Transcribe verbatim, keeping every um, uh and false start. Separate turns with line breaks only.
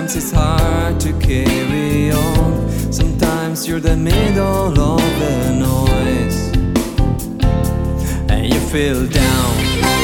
Sometimes it's hard to carry on. Sometimes you're the middle of the noise and you feel down.